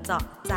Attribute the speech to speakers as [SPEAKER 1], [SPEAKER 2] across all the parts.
[SPEAKER 1] เจาะใจ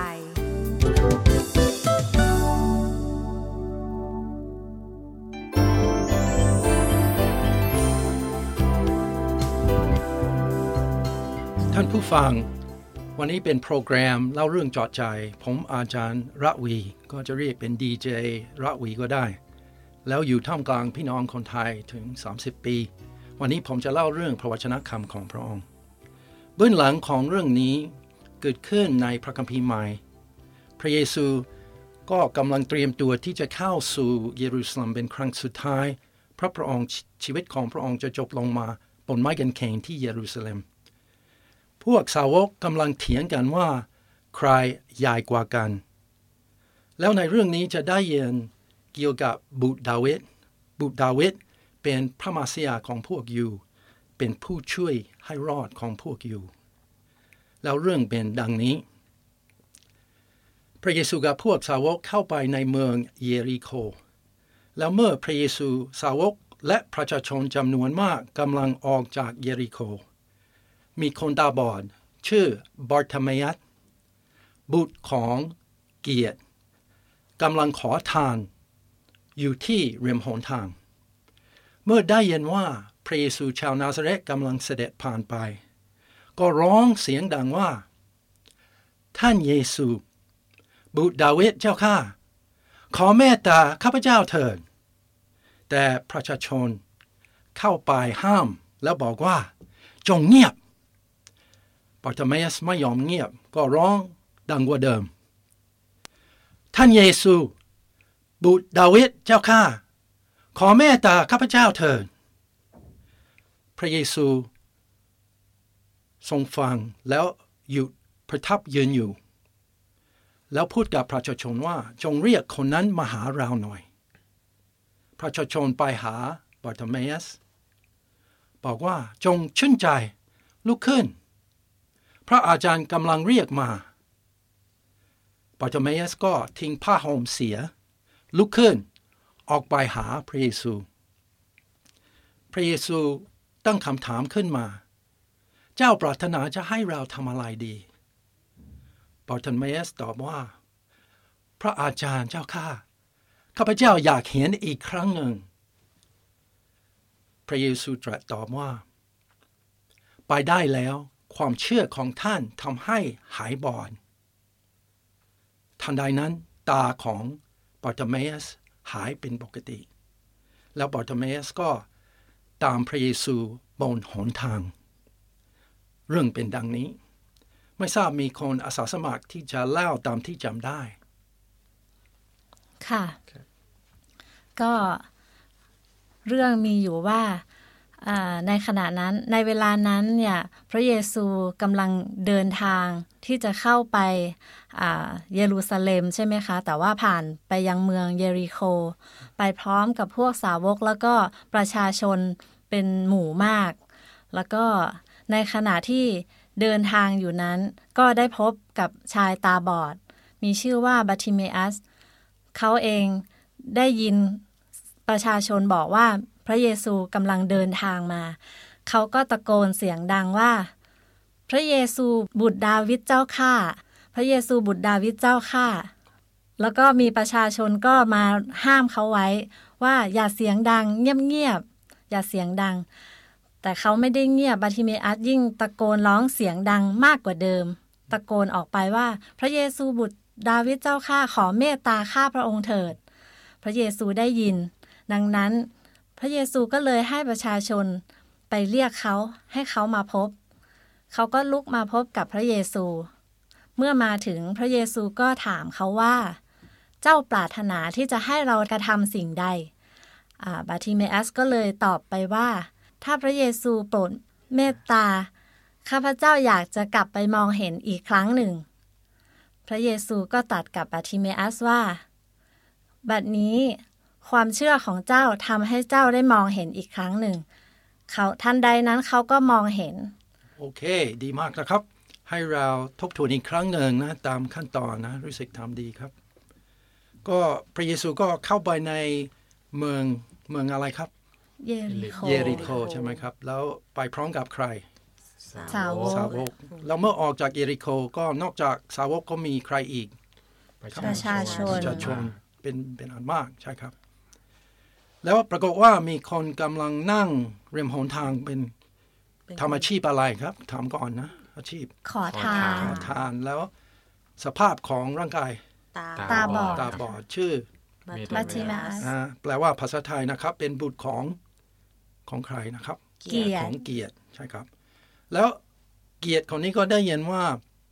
[SPEAKER 2] ท่านผู้ฟังวันนี้เป็นโปรแกรมเล่าเรื่องเจาะใจผมอาจารย์ระวีก็จะเรียกเป็นดีเจระวีก็ได้แล้วอยู่ท่ามกลางพี่น้องคนไทยถึง30ปีวันนี้ผมจะเล่าเรื่องพระวจนะคำของพระองค์เบื้องหลังของเรื่องนี้เกิดขึ้นในพระคัมภีร์ใหม่พระเยซูก็กำลังเตรียมตัวที่จะเข้าสู่เยรูซาเล็มเป็นครั้งสุดท้ายเพราะพระองค์ชีวิตของพระองค์จะจบลงมาบนไม้กางเขนที่เยรูซาเล็มพวกสาวกกำลังเถียงกันว่าใครใหญ่กว่ากันแล้วในเรื่องนี้จะได้เรียนเกี่ยวกับบุตรดาวิดเป็นพระมาสยาของพวกยิวเป็นผู้ช่วยให้รอดของพวกยิวแล้วเรื่องเป็นดังนี้พระเยซูกับพวกสาวกเข้าไปในเมืองเยริโคแล้วเมื่อพระเยซูสาวกและประชาชนจำนวนมากกำลังออกจากเยริโคมีคนตาบอดชื่อบาร์ทิเมยัสบุตรของเกียรติกำลังขอทานอยู่ที่ริมหนทางเมื่อได้ยินว่าพระเยซูชาวนาซาเรตกำลังเสด็จผ่านไปก็ร้องเสียงดังว่าท่านเยซูบุตรดาวิดเจ้าข้าขอเมตตาข้าพเจ้าเถิดแต่ประชาชนเข้าไปห้ามแล้วบอกว่าจงเงียบบาร์ทิเมยัสไม่ยอมเงียบก็ร้องดังกว่าเดิมท่านเยซูบุตรดาวิดเจ้าข้าขอเมตตาข้าพเจ้าเถิดพระเยซูทรงฟังแล้วหยุดประทับยืนอยู่แล้วพูดกับประชาชนว่าจงเรียกคนนั้นมาหาเราหน่อยประชาชนไปหาบาร์ทิเมยัสบอกว่าจงชื่นใจลุกขึ้นพระอาจารย์กำลังเรียกมาบาร์ทิเมยัสก็ทิ้งผ้าห่มเสียลุกขึ้นออกไปหาพระเยซูพระเยซูตั้งคำถามขึ้นมาเจ้าปรารถนาจะให้เราทำอะไรดีบาร์ทิเมยัสตอบว่าพระอาจารย์เจ้าข้าพเจ้าอยากเห็นอีกครั้งหนึ่งพระเยซูตรัสตอบว่าไปได้แล้วความเชื่อของท่านทำให้หายบอดทันใดนั้นตาของบาร์ทิเมยัสหายเป็นปกติแล้วบาร์ทิเมยัสก็ตามพระเยซูบนหนทางเรื่องเป็นดังนี้ไม่ทราบมีคนอาสาสมัครที่จะเล่าตามที่จำได้
[SPEAKER 1] ค่ะก็เรื่องมีอยู่ว่าในขณะนั้นในเวลานั้นเนี่ยพระเยซูกำลังเดินทางที่จะเข้าไปเยรูซาเล็มใช่ไหมคะแต่ว่าผ่านไปยังเมืองเยริโคไปพร้อมกับพวกสาวกแล้วก็ประชาชนเป็นหมู่มากแล้วก็ในขณะที่เดินทางอยู่นั้นก็ได้พบกับชายตาบอดมีชื่อว่าบาร์ทิเมอัสเขาเองได้ยินประชาชนบอกว่าพระเยซูกำลังเดินทางมาเขาก็ตะโกนเสียงดังว่าพระเยซูบุตรดาวิดเจ้าข้าพระเยซูบุตรดาวิดเจ้าข้าแล้วก็มีประชาชนก็มาห้ามเขาไว้ว่าอย่าเสียงดังเงียบๆอย่าเสียงดังแต่เขาไม่ได้เงียบบาร์ทิเมอัสยิ่งตะโกนร้องเสียงดังมากกว่าเดิมตะโกนออกไปว่าพระเยซูบุตรดาวิดเจ้าข้าขอเมตตาข้าพระองค์เถิดพระเยซูได้ยินดังนั้นพระเยซูก็เลยให้ประชาชนไปเรียกเขาให้เขามาพบเขาก็ลุกมาพบกับพระเยซูเมื่อมาถึงพระเยซูก็ถามเขาว่าเจ้าปรารถนาที่จะให้เรากระทำสิ่งใดบาร์ทิเมอัสก็เลยตอบไปว่าถ้าพระเยซูโปรดเมตตาข้าพเจ้าอยากจะกลับไปมองเห็นอีกครั้งหนึ่งพระเยซูก็ตรัสกับบาร์ทิเมอัสว่าบัดนี้ความเชื่อของเจ้าทำให้เจ้าได้มองเห็นอีกครั้งหนึ่งเขาทันใดนั้นเขาก็มองเห็น
[SPEAKER 2] โอเคดีมากนะครับให้เราทบทวนอีกครั้งหนึ่งนะตามขั้นตอนนะรู้สึกทำดีครับก็พระเยซูก็เข้าไปในเมืองอะไรครับ
[SPEAKER 1] เยริโค
[SPEAKER 2] ใช่ไหมครับแล้วไปพร้อมกับใคร
[SPEAKER 1] สาวก
[SPEAKER 2] แล้วเมื่อออกจากเยริโคก็นอกจากสาวกก็มีใครอีก
[SPEAKER 1] ประชาชน
[SPEAKER 2] เป็นอันมากใช่ครับแล้วปรากฏว่ามีคนกำลังนั่งริมหนทางเป็นทำอาชีพอะไรครับถามก่อนนะอาชีพ
[SPEAKER 1] ขอทาน
[SPEAKER 2] แล้วสภาพของร่างกาย
[SPEAKER 1] ตาบอด
[SPEAKER 2] ชื่อ
[SPEAKER 1] บัติมัส
[SPEAKER 2] แปลว่าภาษาไทยนะครับเป็นบุตรของใครนะครับของเกียรติใช่ครับแล้วเกียรติคนนี้ก็ได้ยินว่า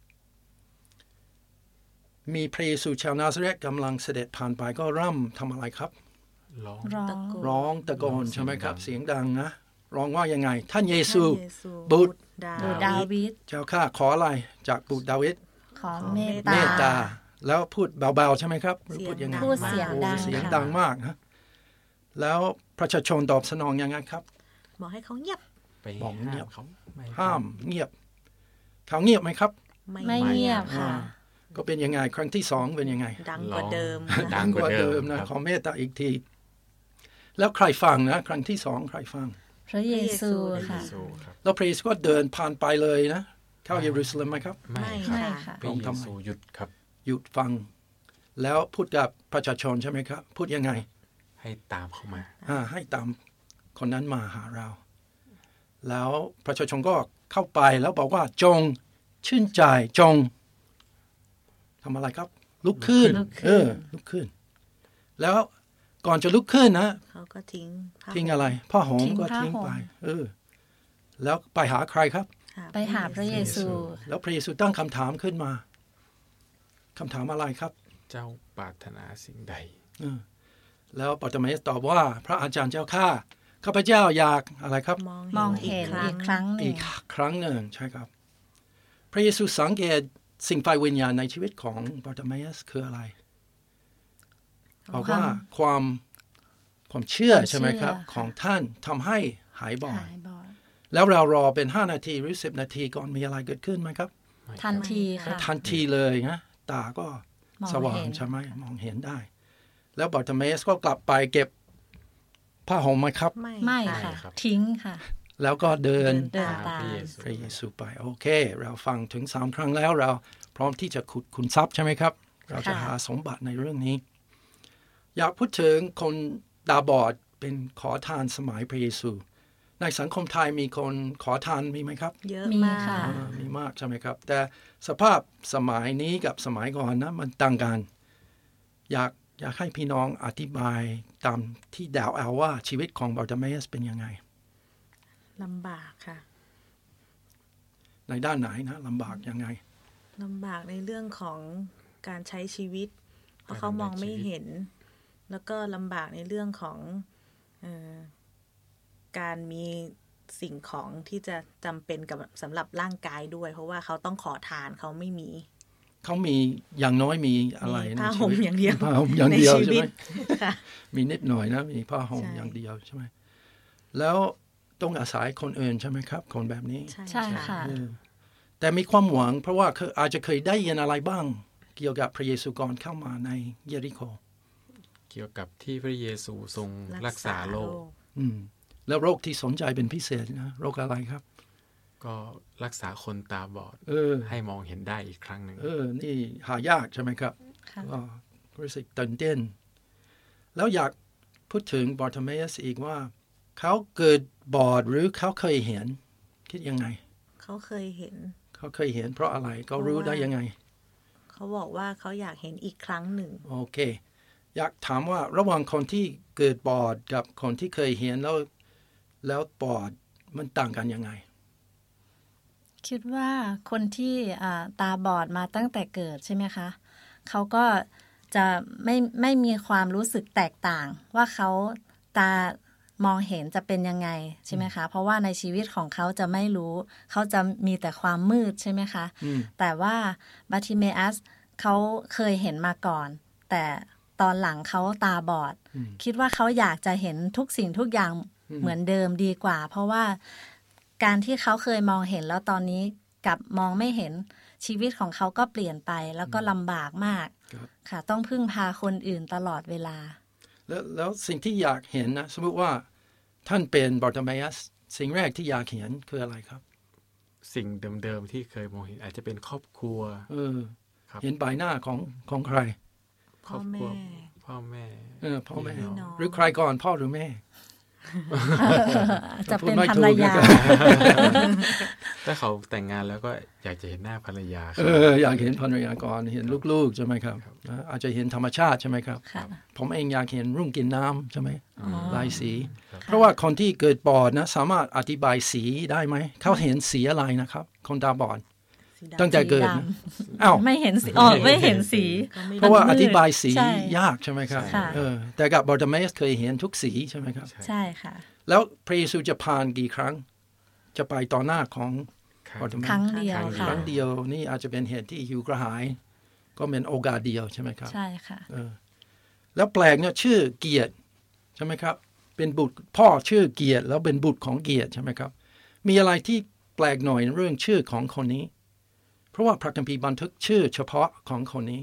[SPEAKER 2] มีพระเยซูชาวนาซาเรตกำลังเสด็จผ่านไปก็ร่ำทำอะไรครับร้องตะโกนใช่ไหมครับเสียงดังนะร้องว่ายังไงท่านเยซูบุตร
[SPEAKER 1] ดาวิด
[SPEAKER 2] เจ้าข้าขออะไรจากบุตรดาวิด
[SPEAKER 1] ขอเมต
[SPEAKER 2] ตาแล้วพูดเบาๆใช่ไหมครับหรือพูดยังไง
[SPEAKER 1] พูดเสียง
[SPEAKER 2] ดังมากนะแล้วประชาชนตอบสนองยังไงครับ
[SPEAKER 3] บอกให้เขาเงียบ
[SPEAKER 2] บอกเงียบห้ามเงียบเขาเงียบไหมครับ
[SPEAKER 1] ไม่เงียบค่ะ
[SPEAKER 2] ก็เป็นยังไงครั้งที่2เป็นยังไง
[SPEAKER 3] ดังกว่าเดิม
[SPEAKER 2] นะขอเมตตาอีกทีแล้วใครฟังนะครั้งที่2ใครฟัง
[SPEAKER 1] พระเยซูค่ะ
[SPEAKER 2] แล้วพระเยซูก็เดินผ่านไปเลยนะเข้าเยรูซาเล็มไหมครับ
[SPEAKER 3] ไม่ค่ะ
[SPEAKER 4] พระเยซูหยุดครับ
[SPEAKER 2] หยุดฟังแล้วพูดกับประชาชนใช่ไหมครับพูดยังไง
[SPEAKER 4] ให้ตามเข้ามา
[SPEAKER 2] ให้ตามคนนั้นมาหาเราแล้วประชาชนก็เข้าไปแล้วบอกว่าจงชื่นใจจงทำอะไรครับลุกขึ้นลุกขึ้นแล้วก่อนจะลุกขึ้นนะ
[SPEAKER 3] เขาก็
[SPEAKER 2] ทิ้งอะไรผ้าห่มก็ทิ้งไปแล้วไปหาใครครับ
[SPEAKER 1] ไปหาพระเยซู
[SPEAKER 2] แล้วพระเยซูตั้งคำถามขึ้นมาคำถามอะไรครับ
[SPEAKER 4] เจ้าปรารถนาสิ่งใด
[SPEAKER 2] แล้วบาร์ติเมอัสตอบว่าพระอาจารย์เจ้าข้าพเจ้าอยากอะไรครับ
[SPEAKER 1] มองเห็นอีกครั้งห
[SPEAKER 2] นึ่งใช่ครับพระเยซูสังเกตสิ่งฝ่ายวิญญาณในชีวิตของบาร์ติเมอัสคืออะไรบอกว่าความเชื่อใช่ไหมครับของท่านทำให้หายบอดแล้วเรารอเป็น5นาทีหรือ10นาทีก่อนมีอะไรเกิดขึ้นไหมครับ
[SPEAKER 1] ทันทีค่ะ
[SPEAKER 2] ทันทีเลยนะตาก็สว่างใช่ไหมมองเห็นได้แล้วบาร์ติเมอัสก็กลับไปเก็บผ้าห่มไหมครับ
[SPEAKER 1] ไม่ค่ะทิ้งค่ะ
[SPEAKER 2] แล้วก็เดิน
[SPEAKER 1] ตาม
[SPEAKER 2] พระเยซูไปโอเคเราฟังถึง3ครั้งแล้วเราพร้อมที่จะขุดคุนทรัพย์ใช่ไหมครับเราจะหาสมบัติในเรื่องนี้อยากพูดถึงคนตาบอดเป็นขอทานสมัยพระเยซูในสังคมไทยมีคนขอทานมีไหมครับ
[SPEAKER 3] เยอะมากค่ะ
[SPEAKER 2] มีมากใช่ไหมครับแต่สภาพสมัยนี้กับสมัยก่อนนะมันต่างกันอยากให้พี่น้องอธิบายตามที่ดาวเอาว่าชีวิตของบาร์ติเมอัสเป็นยังไง
[SPEAKER 3] ลำบากค่ะ
[SPEAKER 2] ในด้านไหนนะลำบากยังไง
[SPEAKER 3] ลำบากในเรื่องของการใช้ชีวิตเพราะเขามองไม่เห็นแล้วก็ลำบากในเรื่องของการมีสิ่งของที่จะจำเป็นกับสำหรับร่างกายด้วยเพราะว่าเขาต้องขอทานเขาไม่มี
[SPEAKER 2] เขามีอย่างน้อยมีอะไร
[SPEAKER 3] ผ้าห่มอย่างเดียว
[SPEAKER 2] ผ้าห่มอย่างเดียวใช่ไหมมีนิดหน่อยนะมีผ้าห่มอย่างเดียวใช่ไหมแล้วต้องอาศัยคนอื่นใช่ไหมครับคนแบบนี้
[SPEAKER 1] ใช่ค่ะ
[SPEAKER 2] แต่มีความหวังเพราะว่าอาจจะเคยได้ยินอะไรบ้างเกี่ยวกับพระเยซูก่อนเข้ามาในเยริโค
[SPEAKER 4] เกี่ยวกับที่พระเยซูทรงรักษาโรค
[SPEAKER 2] แล้วโรคที่สนใจเป็นพิเศษนะโรคอะไรครับ
[SPEAKER 4] ก็รักษาคนตาบอดให้มองเห็นได้อีกครั้งหนึ่ง
[SPEAKER 2] นี่หายากใช่ไหมครับก็รู้สึกตื่นเต้นแล้วอยากพูดถึงบาร์ติเมอัสอีกว่าเขาเกิดบอดหรือเขาเคยเห็นคิดยังไง
[SPEAKER 3] เขาเคยเห็น
[SPEAKER 2] เพราะอะไรเขารู้ได้ยังไง
[SPEAKER 3] เขาบอกว่าเขาอยากเห็นอีกครั้งหนึ่ง
[SPEAKER 2] โอเคอยากถามว่าระหว่างคนที่เกิดบอดกับคนที่เคยเห็นแล้วบอดมันต่างกันยังไง
[SPEAKER 1] คิดว่าคนที่ตาบอดมาตั้งแต่เกิดใช่ไหมคะเขาก็จะไม่มีความรู้สึกแตกต่างว่าเขาตามองเห็นจะเป็นยังไงใช่ไหมคะเพราะว่าในชีวิตของเขาจะไม่รู้เขาจะมีแต่ความมืดใช่ไหมคะแต่ว่าบาร์ติเมอัสเขาเคยเห็นมาก่อนแต่ตอนหลังเขาตาบอดคิดว่าเขาอยากจะเห็นทุกสิ่งทุกอย่างเหมือนเดิมดีกว่าเพราะว่าการที่เขาเคยมองเห็นแล้วตอนนี้กลับมองไม่เห็นชีวิตของเขาก็เปลี่ยนไปแล้วก็ลำบากมากค่ะต้องพึ่งพาคนอื่นตลอดเวลา
[SPEAKER 2] แล้วสิ่งที่อยากเห็นนะสมมติว่าท่านเป็นบาร์ติเมอัสสิ่งแรกที่อยากเห็นคืออะไรครับ
[SPEAKER 4] สิ่งเดิมๆที่เคยมองเห็นอาจจะเป็นครอบครัว
[SPEAKER 2] เห็นใบหน้าของใคร
[SPEAKER 3] พ่อแม่
[SPEAKER 4] พ่อแม่
[SPEAKER 2] หรือใครก่อนพ่อหรือแม่
[SPEAKER 1] จะเป็นภรรยา
[SPEAKER 4] ถ้าเขาแต่งงานแล้วก็อยากจะเห็นหน้าภรรยา
[SPEAKER 2] อยากเห็นภรรยาก่อนเห็นลูกๆใช่ไหมครับอาจจะเห็นธรรมชาติใช่ไหมครับผมเองอยากเห็นรุ่งกินน้ำใช่ไหมลายสีเพราะว่าคนที่เกิดบอดนะสามารถอธิบายสีได้ไหมเขาเห็นสีอะไรนะครับคนตาบอดตั้งแต่เกิด
[SPEAKER 1] อ้าวไม่เห็นสีไม่เห็นสี
[SPEAKER 2] เพราะว่าอธิบายสียากใช่ไหมครับแต่กับบอร์ดเมสเคยเห็นทุกสีใช่ไหมครับ
[SPEAKER 1] ใช่ค่ะ
[SPEAKER 2] แล้วพระเยซูจะผ่านกี่ครั้งจะไปต่อหน้าของบอร์ดเมส
[SPEAKER 1] ครั้งเดียวค่ะ
[SPEAKER 2] ครั้งเดียวนี่อาจจะเป็นเหตุที่หิวกระหายก็เป็นโอกาสเดียวใช่ไหมครับ
[SPEAKER 1] ใช่ค่ะ
[SPEAKER 2] แล้วแปลกเนี่ยชื่อเกียรติใช่ไหมครับเป็นบุตรพ่อชื่อเกียรติแล้วเป็นบุตรของเกียรติใช่ไหมครับมีอะไรที่แปลกหน่อยเรื่องชื่อของคนนี้เพราะว่าพระคัมภีร์บันทึกชื่อเฉพาะของคนนี้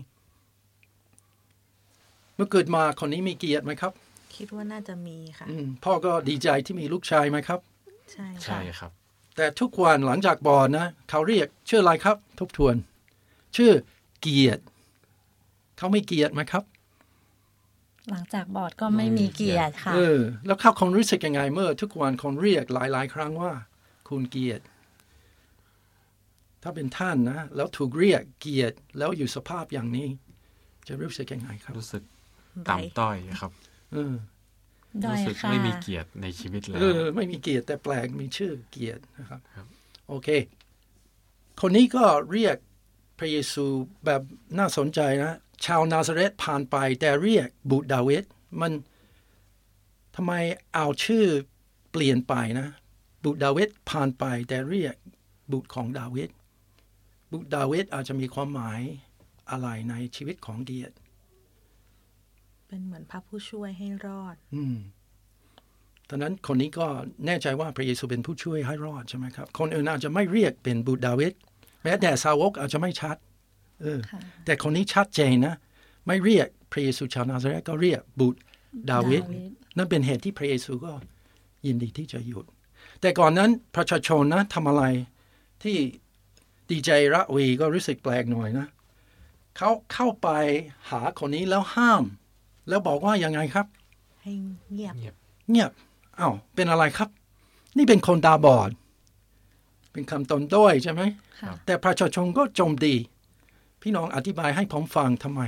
[SPEAKER 2] เมื่อเกิดมาคนนี้มีเกียรติไหมครับ
[SPEAKER 3] คิดว่าน่าจะมีค่ะ
[SPEAKER 2] พ่อก็ดีใจที่มีลูกชายไหมครับ
[SPEAKER 3] ใช่
[SPEAKER 4] ครับ
[SPEAKER 2] แต่ทุกวันหลังจากบอดนะเขาเรียกชื่ออะไรครับทบทวนชื่อเกียรติเขาไม่เกียรติไหมครับ
[SPEAKER 1] หลังจากบอดก็ไม่มีเกียรติค่ะ
[SPEAKER 2] แล้วเขาคงรู้สึกยังไงเมื่อทุกวันคนเรียกหลายๆครั้งว่าคุณเกียรติถ้าเป็นท่านนะแล้วถูกเรียกเกียรติแล้วอยู่สภาพอย่างนี้จะรู้สึกยังไงครับ
[SPEAKER 4] รู้สึกต่ำต้อยครับรู้สึกไม่มีเกียรติในชีวิตแล้ว
[SPEAKER 2] ไม่มีเกียรติแต่แปลกมีชื่อเกียรตินะครับโอเคคนนี้ก็เรียกพระเยซูแบบน่าสนใจนะชาวนาซาเรตผ่านไปแต่เรียกบุตรดาวิดมันทำไมเอาชื่อเปลี่ยนไปนะบุตรดาวิดผ่านไปแต่เรียกบุตรของดาวิดบุตรดาวิดอาจจะมีความหมายอะไรในชีวิตของเกียรติ
[SPEAKER 3] เป็นเหมือนพระผู้ช่วยให้รอด
[SPEAKER 2] ตอนนั้นคนนี้ก็แน่ใจว่าพระเยซูเป็นผู้ช่วยให้รอดใช่ไหมครับคนอื่นอาจจะไม่เรียกเป็นบุตรดาวิดแม้แต่สาวกอาจจะไม่ชัดแต่คนนี้ชัดเจนนะไม่เรียกพระเยซูชาวนาซาเรตก็เรียกบุตรดาวิดนั่นเป็นเหตุที่พระเยซูก็ยินดีที่จะหยุดแต่ก่อนนั้นประชาชนนะทำอะไรที่ดีเจระวีก็รู้สึกแปลกหน่อยนะเขาเข้าไปหาคนนี้แล้วห้ามแล้วบอกว่ายังไงครับ
[SPEAKER 3] ให้เงีย
[SPEAKER 2] บอ้าวเป็นอะไรครับนี่เป็นคนตาบอดเป็นคำต้นด้อยใช่ไหมแต่ประชาชนก็โจมตีพี่น้องอธิบายให้ผมฟังทำไม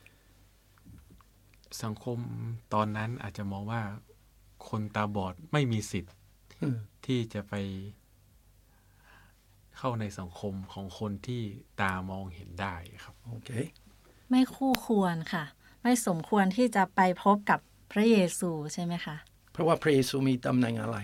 [SPEAKER 4] สังคมตอนนั้นอาจจะมองว่าคนตาบอดไม่มีสิทธิ์ที่จะไปเข้าในสังคมของคนที่ตามองเห็นได้ครับ
[SPEAKER 2] โอเค
[SPEAKER 1] ไม่คู่ควรค่ะไม่สมควรที่จะไปพบกับพระเยซูใช่ไหมคะ
[SPEAKER 2] เพราะว่าพระเยซูมีตำแหน่งอะไร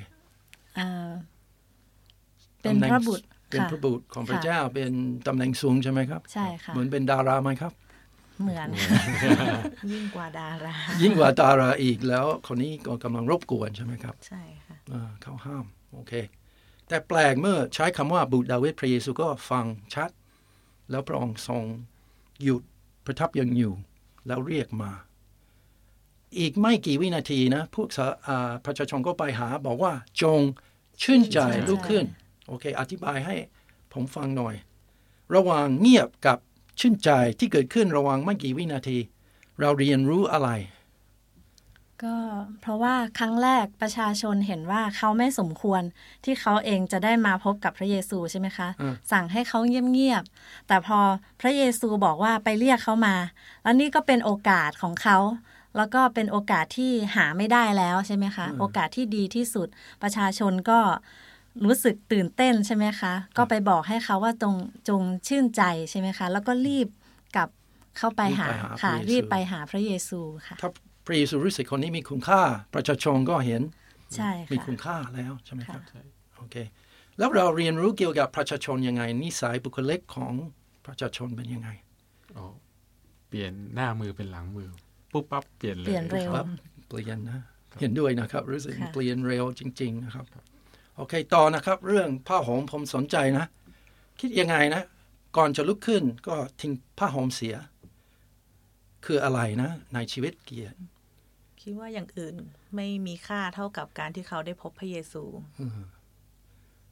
[SPEAKER 1] เป็นพระบุตร
[SPEAKER 2] เป็นพระบุตรของพระเจ้าเป็นตำแหน่งสูงใช่ไหมครับ
[SPEAKER 1] ใช่ค่ะ
[SPEAKER 2] เหมือนเป็นดาราไหมครับ
[SPEAKER 1] เหมือน
[SPEAKER 3] ยิ่งกว่าดารา
[SPEAKER 2] ยิ่งกว่าดาราอีกแล้วคนนี้ก็กำลังรบกวนใช่ไหมครับ
[SPEAKER 3] ใช่ค่ะ
[SPEAKER 2] เขาห้ามโอเคแต่แปลกเมื่อใช้คำว่าบุตรดาวิดพระเยซูก็ฟังชัดแล้วพระองค์ทรงหยุดประทับยังอยู่แล้วเรียกมาอีกไม่กี่วินาทีนะพวกประชาชนก็ไปหาบอกว่าจงชื่นใจลุกขึ้นโอเคอธิบายให้ผมฟังหน่อยระหว่างเงียบกับชื่นใจที่เกิดขึ้นระหว่างไม่กี่วินาทีเราเรียนรู้อะไร
[SPEAKER 1] ก็เพราะว่าครั้งแรกประชาชนเห็นว่าเขาไม่สมควรที่เขาเองจะได้มาพบกับพระเยซูใช่ไหมคะสั่งให้เขาเงียบๆแต่พอพระเยซูบอกว่าไปเรียกเขามาแล้วนี่ก็เป็นโอกาสของเขาแล้วก็เป็นโอกาสที่หาไม่ได้แล้วใช่ไหมคะโอกาสที่ดีที่สุดประชาชนก็รู้สึกตื่นเต้นใช่ไหมคะก็ไปบอกให้เขาว่าจงชื่นใจใช่ไหมคะแล้วก็รีบกลับเข้าไปหาค่ะรีบไปหาพระเยซูค่ะ
[SPEAKER 2] พระเยซูรู้สึกคนนี้มีคุณค่าประชาชนก็เห็น
[SPEAKER 1] ใช่ค่ะ
[SPEAKER 2] มีคุณค่าแล้วใช่ไหมครับโอเคแล้วเราเรียนรู้เกี่ยวกับประชาชนยังไงนิสัยบุคลิกของประชาชนเป็นยังไง
[SPEAKER 4] เปลี่ยนหน้ามือเป็นหลังมือปุ๊บปั๊บเปลี่ยนเลย
[SPEAKER 1] เปลี่ยนเร็ว
[SPEAKER 2] เปลี่ยนนะเห็นด้วยนะครับรู้สึกเปลี่ยนเร็วจริงๆนะครับโอเคต่อนะครับเรื่องผ้าห่มผมสนใจนะคิดยังไงนะก่อนจะลุกขึ้นก็ทิ้งผ้าห่มเสียคืออะไรนะในชีวิตเกียรติ
[SPEAKER 3] คิดว่าอย่างอื่นไม่มีค่าเท่ากับการที่เขาได้พบพระเยซู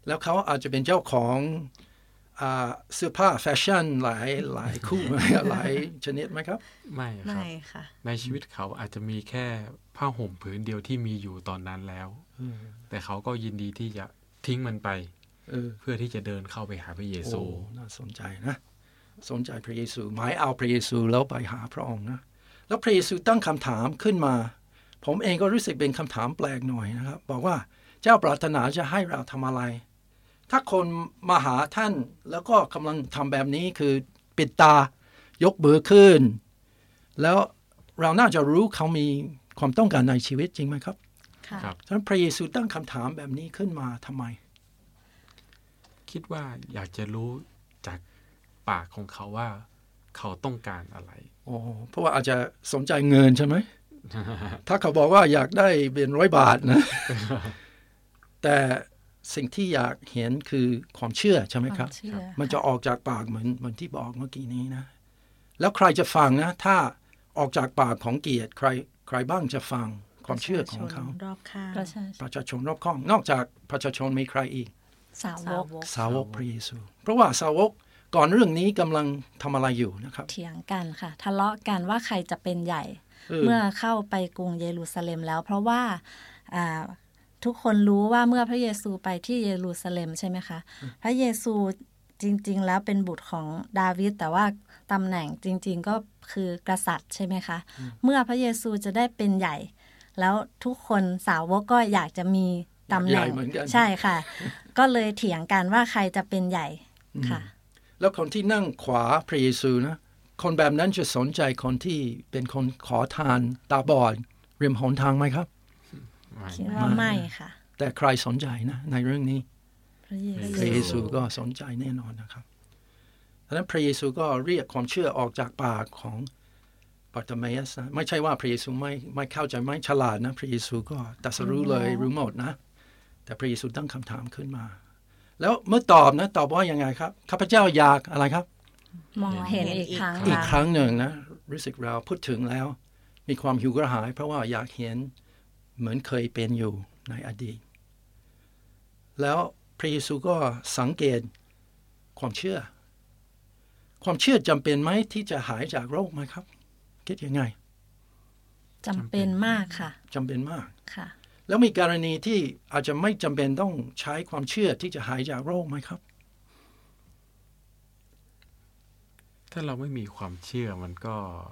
[SPEAKER 2] แล้วเขาอาจจะเป็นเจ้าของเสื้อผ้าแฟชั่นหลายคู่ หลายชนิดไหมครับ
[SPEAKER 4] ไม่ครับ
[SPEAKER 3] ค่ะ
[SPEAKER 4] ในชีวิตเขาอาจจะมีแค่ผ้าห่มผืนเดียวที่มีอยู่ตอนนั้นแล้วแต่เขาก็ยินดีที่จะทิ้งมันไปเพื่อที่จะเดินเข้าไปหาพระเยซู
[SPEAKER 2] น่าสนใจนะสนใจพระเยซูหมายเอาพระเยซูแล้วไปหาพระองค์นะแล้วพระเยซูตั้งคำถามขึ้นมาผมเองก็รู้สึกเป็นคำถามแปลกหน่อยนะครับบอกว่าเจ้าปรารถนาจะให้เราทำอะไรถ้าคนมาหาท่านแล้วก็กำลังทำแบบนี้คือปิดตายกมือขึ้นแล้วเราน่าจะรู้เขามีความต้องการในชีวิตจริงไหมครับ
[SPEAKER 4] ครับ
[SPEAKER 2] ฉะนั้นพระเยซูตั้งคำถามแบบนี้ขึ้นมาทำไม
[SPEAKER 4] คิดว่าอยากจะรู้จากปากของเขาว่าเขาต้องการอะไร
[SPEAKER 2] เพราะว่าอาจจะสนใจเงินใช่ไหม ถ้าเขาบอกว่าอยากได้เป็น100 บาทนะ แต่สิ่งที่อยากเห็นคือความเชื่อใช่ไหมครับมันจะออกจากปากเหมือนที่บอกเมื่อกี้นี้นะแล้วใครจะฟังนะถ้าออกจากปากของเกียรติใครบ้างจะฟังความเชื่อของเขาประชาชนรอบข้างนอกจากประชาชนมีใครอีก
[SPEAKER 1] ส
[SPEAKER 2] าวกพระเยซูเพราะว่าสาวกก่อนเรื่องนี้กำลังทำอะไรอยู่นะครับ
[SPEAKER 1] เถียงกันค่ะทะเลาะกันว่าใครจะเป็นใหญ่เมื่อเข้าไปกรุงเยรูซาเล็มแล้วเพราะว่าทุกคนรู้ว่าเมื่อพระเยซูไปที่เยรูซาเล็มใช่ไหมคะพระเยซูจริงๆแล้วเป็นบุตรของดาวิดแต่ว่าตำแหน่งจริงๆก็คือกษัตริย์ใช่ไหมคะเมื่อพระเยซูจะได้เป็นใหญ่แล้วทุกคนสาวกก็อยากจะมีตำแหน่งใช่ค่ะก็เลยเถียงกันว่าใครจะเป็นใหญ่ค่ะ
[SPEAKER 2] แล้วคนที่นั่งขวาพระเยซูนะคนแบบนั้นจะสนใจคนที่เป็นคนขอทานตาบอดริมหนทางไหมครับ
[SPEAKER 1] คิดว่าไม่ค่ะ
[SPEAKER 2] แต่ใครสนใจนะในเรื่องนี้พระเยซูก็สนใจแน่นอนนะครับดังนั้นพระเยซูก็เรียกความเชื่อออกจากปากของบาร์ติเมยัสนะไม่ใช่ว่าพระเยซูไม่เข้าใจไม่ฉลาดนะพระเยซูก็ตรัสรู้เลยรู้หมดนะแต่พระเยซูตั้งคำถามขึ้นมาแล้วเมื่อตอบว่ายังไงครับข้าพเจ้าอยากอะไรครับ
[SPEAKER 1] มองเห็นอีกค
[SPEAKER 2] รั้งหนึ่งนะรู้สึกเราพูดถึงแล้วมีความหิวกระหายเพราะว่าอยากเห็นเหมือนเคยเป็นอยู่ในอดีตแล้วพระเยซูก็สังเกตความเชื่อจำเป็นไหมที่จะหายจากโรคไหมครับคิดยังไง
[SPEAKER 1] จำเป็นมากค่ะ
[SPEAKER 2] จำเป็นมาก
[SPEAKER 1] ค่ะ
[SPEAKER 2] แล้วมีกรณีที่อาจจะไม่จำเป็นต้องใช้ความเชื่อที่จะหายจากโรคไหมครับ
[SPEAKER 4] ถ้าเราไม่มีความเชื่อมันก็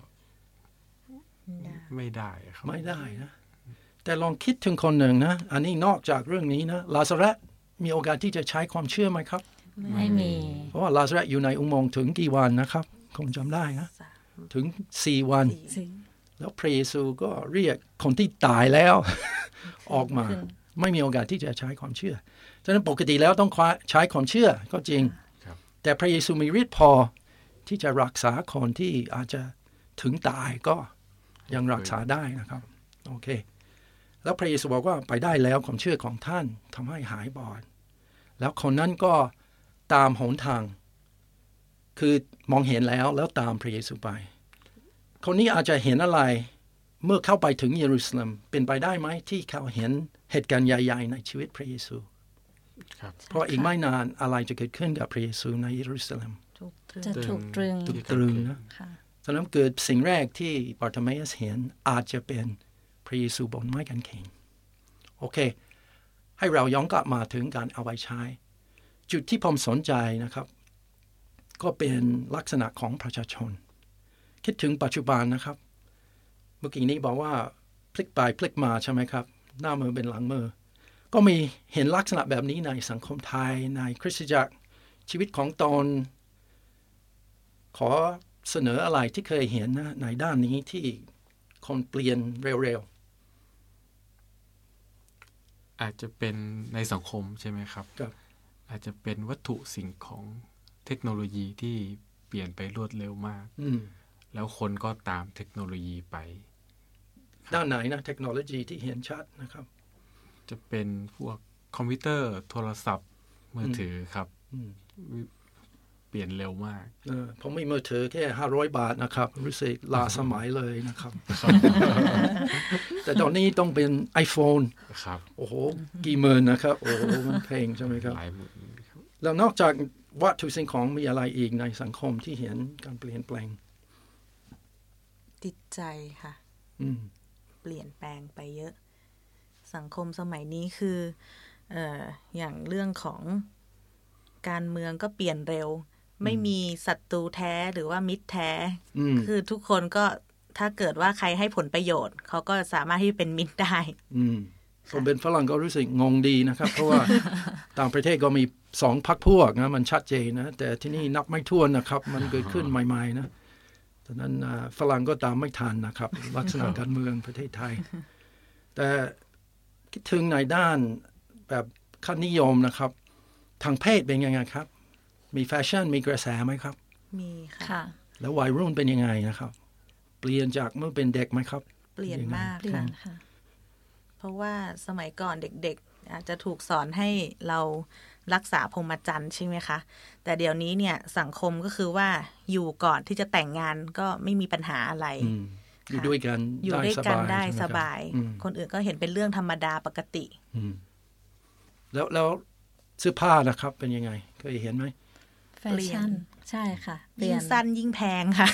[SPEAKER 4] ไม่ได้ครับ
[SPEAKER 2] ไม่ได้นะแต่ลองคิดถึงคนหนึ่งนะอันนี้นอกจากเรื่องนี้นะลาซารัสมีโอกาสที่จะใช้ความเชื่อไหมครับ
[SPEAKER 1] ไม่มี
[SPEAKER 2] เพราะว่าลาซารัสอยู่ในอุโมงค์ถึงกี่วันนะครับคงจำได้นะถึง4 วันแล้วพระเยซูก็เรียกคนที่ตายแล้วออกมาไม่มีโอกาสที่จะใช้ความเชื่อฉะนั้นปกติแล้วต้องใช้ความเชื่อก็จริงแต่พระเยซูมีฤทธิ์พอที่จะรักษาคนที่อาจจะถึงตายก็ยังรักษาได้นะครับโอเคแล้วพระเยซูบอกว่าไปได้แล้วความเชื่อของท่านทำให้หายบอดแล้วคนนั้นก็ตามหนทางคือมองเห็นแล้วตามพระเยซูไปคนนี้อาจจะเห็นอะไรเมื่อเข้าไปถึงเยรูซาเล็มเป็นไปได้ไหมที่เขาเห็นเหตุการณ์ใหญ่ๆในชีวิตพระเยซูเพราะอีกไม่นานอะไรจะเกิดขึ้นกับพระเยซูในเยรูซาเล็ม
[SPEAKER 1] จะถูกต
[SPEAKER 2] รึงนะฉะนั้นเกิดสิ่งแรกที่บาร์ติเมยัสเห็นอาจจะเป็นพระเยซูบนไม้กางเขนโอเคให้เราย้อนกลับมาถึงการเอาไว้ใช้จุดที่ผมสนใจนะครับก็เป็นลักษณะของประชาชนคิดถึงปัจจุบันนะครับเมื่อกี้นี้บอกว่าพลิกไปพลิกมาใช่ไหมครับหน้ามือเป็นหลังมือก็มีเห็นลักษณะแบบนี้ในสังคมไทยในคริสตจักรชีวิตของตนขอเสนออะไรที่เคยเห็นนะในด้านนี้ที่คนเปลี่ยนเร็ว
[SPEAKER 4] ๆอาจจะเป็นในสังคมใช่ไหมครับอาจจะเป็นวัตถุสิ่งของเทคโนโลยีที่เปลี่ยนไปรวดเร็วมากแล้วคนก็ตามเทคโนโลยีไป
[SPEAKER 2] ด้านไหนนะเทคโนโลยีที่เห็นชัดนะครับ
[SPEAKER 4] จะเป็นพวกคอมพิวเตอร์โทรศัพท์มือถือครับเปปลี่ยนเร็วมาก
[SPEAKER 2] ผมมีมือถือแค่500 บาทนะครับรู้สึกล้าสมัยเลยนะครับ แต่ตอนนี้ต้องเป็น iPhone
[SPEAKER 4] ครับ
[SPEAKER 2] โอ้โหกี่หมื่นนะครับโอ้โหมันแพงใช่ไหมครับ
[SPEAKER 4] หลายหมื่น
[SPEAKER 2] แล้วนอกจากวัตถุสิ่งของมีอะไรอีกในสังคมที่เห็นการเปลี่ยนแปลง
[SPEAKER 3] จิตใจค่ะเปลี่ยนแปลงไปเยอะสังคมสมัยนี้คืออย่างเรื่องของการเมืองก็เปลี่ยนเร็วไม่มีศัตรูแท้หรือว่ามิตรแท้คือทุกคนก็ถ้าเกิดว่าใครให้ผลประโยชน์เขาก็สามารถที่เป็นมิตรได้
[SPEAKER 2] ผมเป็นฝรั่งก็รู้สึกงงดีนะครับเพราะว่าต่างประเทศก็มี2 พรรคพวกนะมันชัดเจนนะแต่ที่นี่นับไม่ถ้วนนะครับมันเกิดขึ้นใหม่ๆนะดังนั้นฝรั่งก็ตามไม่ทันนะครับลักษณะการเมืองประเทศไทยแต่คิดถึงในด้านแบบค่านิยมนะครับทางเพศเป็นยังไงครับมีแฟชั่นมีกระแสไหมครับ
[SPEAKER 3] มีค่ะ
[SPEAKER 2] แล้ววัยรุ่นเป็นยังไงนะครับเปลี่ยนจากเมื่อเป็นเด็กไหมครับ
[SPEAKER 3] เปลี่ยนมากค่ะเพราะว่าสมัยก่อนเด็กๆอาจจะถูกสอนให้เรารักษาพรหมจรรย์ใช่ไหมคะแต่เดี๋ยวนี้เนี่ยสังคมก็คือว่าอยู่ก่อนที่จะแต่งงานก็ไม่มีปัญหาอะไร
[SPEAKER 2] อยู่ด้วยกัน
[SPEAKER 3] ได้สบายคนอื่นก็เห็นเป็นเรื่องธรรมดาปกติ
[SPEAKER 2] แล้วเสื้อผ้านะครับเป็นยังไงเคยเห็นไหม
[SPEAKER 1] แฟชั่นใช่ค่ะ
[SPEAKER 3] ยิ่งสั้นยิ่งแพงค่ะ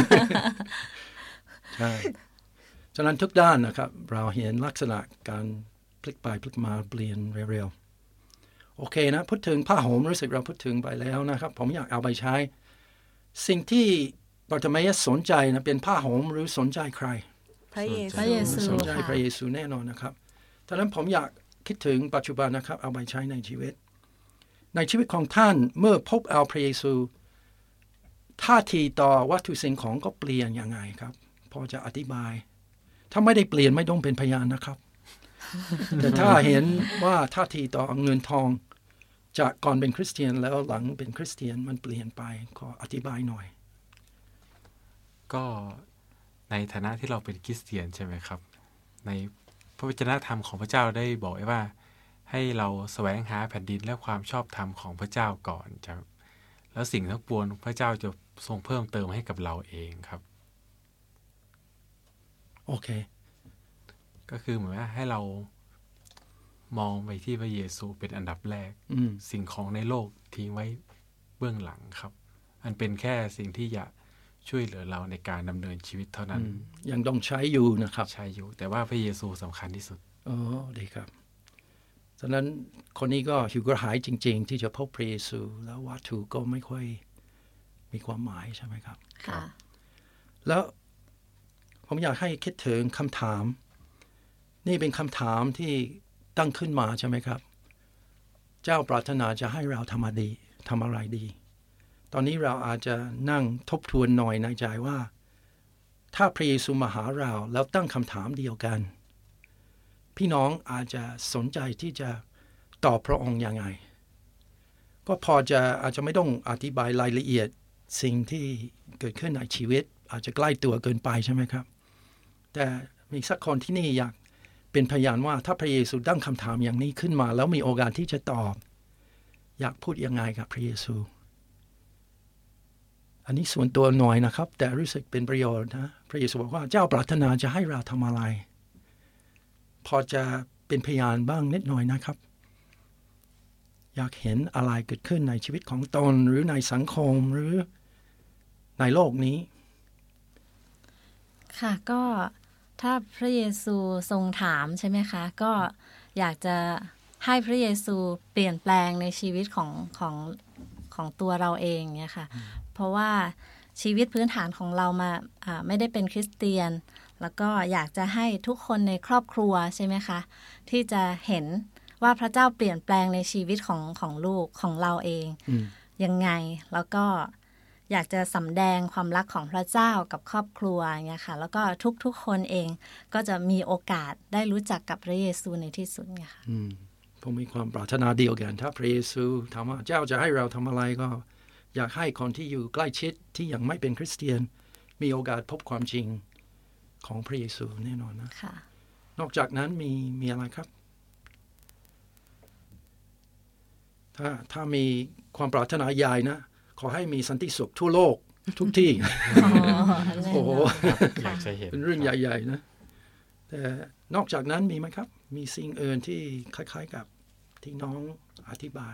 [SPEAKER 2] ใช่ฉะนั้นทุกด้านนะครับเราเห็นลักษณะการพลิกไปพลิกมาเปลี่ยนเร็วๆโอเคนะพูดถึงผ้าห่มรู้สึกเราพูดถึงไปแล้วนะครับผมอยากเอาไปใช้สิ่งที่บาร์ติเมยัสสนใจนะเป็นผ้าห่มหรือสนใจใคร
[SPEAKER 3] พระเยซู
[SPEAKER 2] สนใจพระเยซูแน่นอนนะครับฉะนั้นผมอยากคิดถึงปัจจุบันนะครับเอาไปใช้ในชีวิตของท่านเมื่อพบเอาพระเยซูท่าทีต่อวัตถุสิ่งของก็เปลี่ยนยังไงครับพอจะอธิบายถ้าไม่ได้เปลี่ยนไม่ต้องเป็นพยานนะครับ แต่ถ้าเห็นว่าท่าทีต่อเงินทองจากก่อนเป็นคริสเตียนแล้วหลังเป็นคริสเตียนมันเปลี่ยนไปขออธิบายหน่อย
[SPEAKER 4] ก็ในฐานะที่เราเป็นคริสเตียนใช่ไหมครับในพระวจนะธรรมของพระเจ้าได้บอกไว้ว่าให้เราแสวงหาแผ่นดินและความชอบธรรมของพระเจ้าก่อนครับแล้วสิ่งทั้งปวงพระเจ้าจะทรงเพิ่มเติมให้กับเราเองครับ
[SPEAKER 2] โอเค
[SPEAKER 4] ก็คือเหมือนว่าให้เรามองไปที่พระเยซูเป็นอันดับแรกสิ่งของในโลกทิ้งไว้เบื้องหลังครับอันเป็นแค่สิ่งที่จะช่วยเหลือเราในการดำเนินชีวิตเท่านั้น
[SPEAKER 2] ยังต้องใช้อยู่นะครับ
[SPEAKER 4] ใช้อยู่แต่ว่าพระเยซูสำคัญที่สุด
[SPEAKER 2] อ๋อดีครับฉะนั้นคนนี้ก็หิวกระหายจริงๆที่จะพบพระเยซูแล้ววัตถุก็ไม่ค่อยมีความหมายใช่ไหมครับ
[SPEAKER 1] ค่ะ
[SPEAKER 2] แล้วผมอยากให้คิดถึงคำถามนี่เป็นคำถามที่ตั้งขึ้นมาใช่ไหมครับเจ้าปรารถนาจะให้เราทำอะไรดีตอนนี้เราอาจจะนั่งทบทวนหน่อยในใจว่าถ้าพระเยซูมาหาเราแล้วตั้งคำถามเดียวกันพี่น้องอาจจะสนใจที่จะตอบพระองค์ยังไงก็พอจะอาจจะไม่ต้องอธิบายรายละเอียดสิ่งที่เกิดขึ้นในชีวิตอาจจะใกล้ตัวเกินไปใช่ไหมครับแต่มีสักคนที่นี่อยากเป็นพยานว่าถ้าพระเยซูตั้งคำถามอย่างนี้ขึ้นมาแล้วมีโอกาสที่จะตอบอยากพูดยังไงกับพระเยซูอันนี้ส่วนตัวหน่อยนะครับแต่รู้สึกเป็นประโยชน์นะพระเยซูบอกว่าเจ้าปรารถนาจะให้เราทำอะไรพอจะเป็นพยานบ้างนิดหน่อยนะครับอยากเห็นอะไรเกิดขึ้นในชีวิตของตนหรือในสังคมหรือในโลกนี้
[SPEAKER 1] ค่ะก็ถ้าพระเยซูทรงถามใช่ไหมคะก็อยากจะให้พระเยซูเปลี่ยนแปลงในชีวิตของตัวเราเองเนี่ยค่ะเพราะว่าชีวิตพื้นฐานของเรามาไม่ได้เป็นคริสเตียนแล้วก็อยากจะให้ทุกคนในครอบครัวใช่ไหมคะที่จะเห็นว่าพระเจ้าเปลี่ยนแปลงในชีวิตของลูกของเราเองยังไงแล้วก็อยากจะสำแดงความรักของพระเจ้ากับครอบครัวอย่างเงี้ยค่ะแล้วก็ทุกคนเองก็จะมีโอกาสได้รู้จักกับพระเยซูในที่สุดไงค่ะ
[SPEAKER 2] ผมมีความปรารถนาเดียวกันถ้าพระเยซูถามว่าเจ้าจะให้เราทำอะไรก็อยากให้คนที่อยู่ใกล้ชิดที่ยังไม่เป็นคริสเตียนมีโอกาสพบความจริงของพระเยซูแน่นอนนะนอกจากนั้นมีอะไรครับถ้ามีความปรารถนาใหญ่นะขอให้มีสันติสุขทั่วโลกทุกที่โอ้โห
[SPEAKER 4] อยากจะเห็น
[SPEAKER 2] เป็นเรื่องใหญ่ๆนะแต่นอกจากนั้นมีไหมครับมีสิ่งอื่นที่คล้ายๆกับที่น้องอธิบาย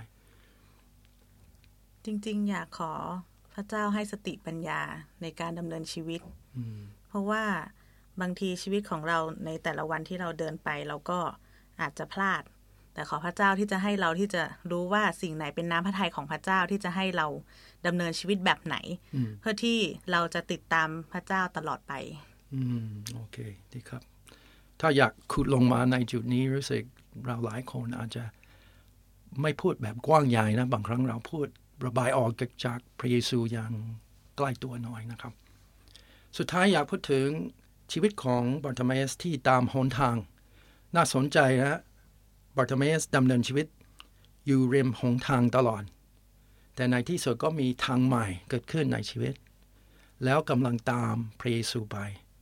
[SPEAKER 3] จริงๆอยากขอพระเจ้าให้สติปัญญาในการดำเนินชีวิตเพราะว่าบางทีชีวิตของเราในแต่ละวันที่เราเดินไปเราก็อาจจะพลาดแต่ขอพระเจ้าที่จะให้เราที่จะรู้ว่าสิ่งไหนเป็นน้ำพระทัยของพระเจ้าที่จะให้เราดำเนินชีวิตแบบไหนเพื่อที่เราจะติดตามพระเจ้าตลอดไป
[SPEAKER 2] โอเคดีครับถ้าอยากขุดลงมาในจุดนี้รู้สึกเราหลายคนอาจจะไม่พูดแบบกว้างใหญ่นะบางครั้งเราพูดระบายออกจากพระเยซูอย่างใกล้ตัวหน่อยนะครับสุดท้ายอยากพูดถึงชีวิตของบาร์ติเมอัสที่ตามหนทางน่าสนใจนะบาร์ติเมอัสดำเนินชีวิตอยู่ริมหนทางตลอดแต่ในที่สุดก็มีทางใหม่เกิดขึ้นในชีวิตแล้วกำลังตามพระเยซูไป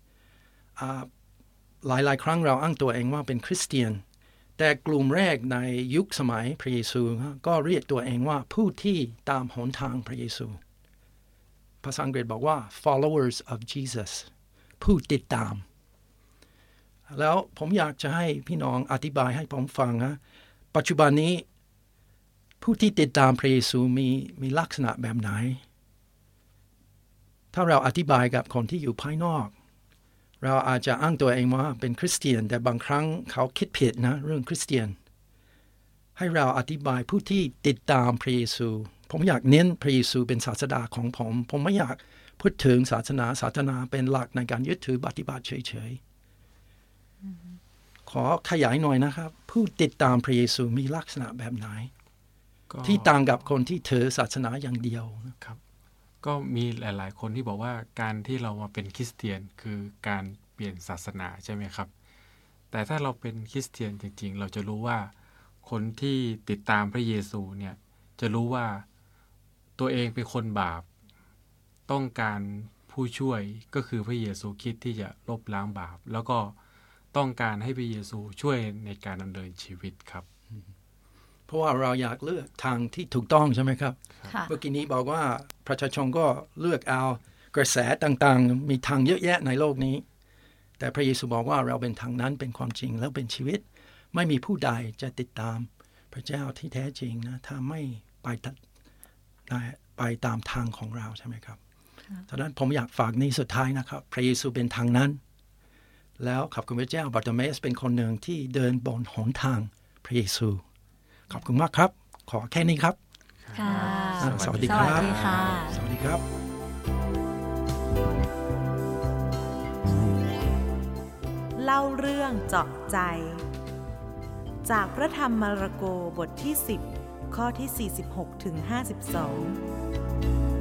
[SPEAKER 2] หลายๆครั้งเราอ้างตัวเองว่าเป็นคริสเตียนแต่กลุ่มแรกในยุคสมัยพระเยซูก็เรียกตัวเองว่าผู้ที่ตามหนทางพระเยซูภาษาอังกฤษบอกว่า followers of Jesus ผู้ติดตามแล้วผมอยากจะให้พี่น้องอธิบายให้ผมฟังนะปัจจุบันนี้ผู้ที่ติดตามพระเยซูมีลักษณะแบบไหนถ้าเราอธิบายกับคนที่อยู่ภายนอกเราอาจจะอ้างตัวเองว่าเป็นคริสเตียนแต่บางครั้งเขาคิดผิดนะเรื่องคริสเตียนให้เราอธิบายผู้ที่ติดตามพระเยซูผมอยากเน้นพระเยซูเป็นศาสดาของผมไม่อยากพูดถึงศาสนาเป็นหลักในการยึดถือปฏิบัติเฉยๆขอขยายหน่อยนะครับผู้ติดตามพระเยซูมีลักษณะแบบไหนที่ต่างกับคนที่ถือศาสนาอย่างเดียว
[SPEAKER 4] ครับก็มีหลายๆคนที่บอกว่าการที่เรามาเป็นคริสเตียนคือการเปลี่ยนศาสนาใช่ไหมครับแต่ถ้าเราเป็นคริสเตียนจริงๆเราจะรู้ว่าคนที่ติดตามพระเยซูเนี่ยจะรู้ว่าตัวเองเป็นคนบาปต้องการผู้ช่วยก็คือพระเยซูคริสต์ที่จะลบล้างบาปแล้วก็ต้องการให้พระเยซูช่วยในการดำเนินชีวิตครับ
[SPEAKER 2] เพราะว่าเราอยากเลือกทางที่ถูกต้องใช่ไหมครับเมื่อกี้นี้บอกว่าประชาชนก็เลือกเอากระแสต่างๆมีทางเยอะแยะในโลกนี้แต่พระเยซูบอกว่าเราเป็นทางนั้นเป็นความจริงแล้วเป็นชีวิตไม่มีผู้ใดจะติดตามพระเจ้าที่แท้จริงนะถ้าไม่ไปตามทางของเราใช่ไหมครับฉะนั้นผมอยากฝากนี้สุดท้ายนะครับพระเยซูเป็นทางนั้นแล้วขอบคุณพระเจ้าบาร์ติเมอัสเป็นคนหนึ่งที่เดินบนหนทางพระเยซูขอบคุณมากครับขอแค่นี้ครับ
[SPEAKER 1] ค่ะ
[SPEAKER 2] สวัสดีครับ
[SPEAKER 1] สวัสดี
[SPEAKER 2] ครับ
[SPEAKER 3] เล่าเรื่องเจาะใจจากพระธรรมมาระโกบทที่10ข้อที่46ถึง52